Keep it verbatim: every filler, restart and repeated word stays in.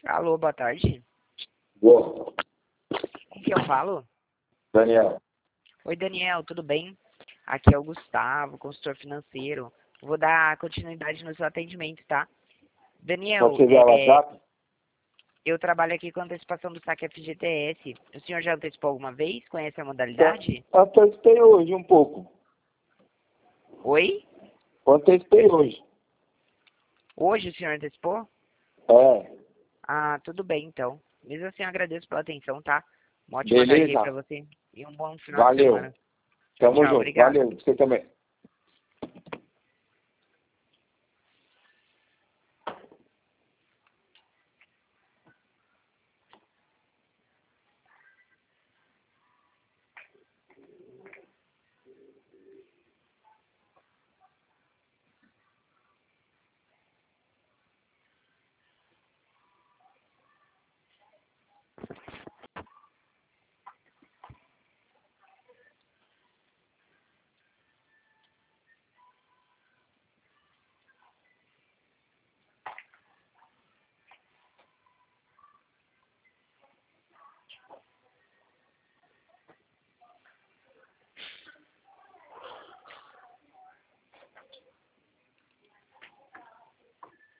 Alô, boa tarde. Boa. Com quem eu falo? Daniel. Oi, Daniel, tudo bem? Aqui é o Gustavo, consultor financeiro. Vou dar continuidade no seu atendimento, tá? Daniel, Pode ser o é, WhatsApp? eu trabalho aqui com antecipação do saque F G T S. O senhor já antecipou alguma vez? Conhece a modalidade? Antecipei hoje um pouco. Oi? Antecipei hoje. Hoje o senhor antecipou? É. Ah, tudo bem, então. Mesmo assim, eu agradeço pela atenção, tá? Uma ótima tarde aí Beleza. pra você. E um bom final de Valeu. semana. Tamo Tchau, junto. obrigado. Valeu. Você também.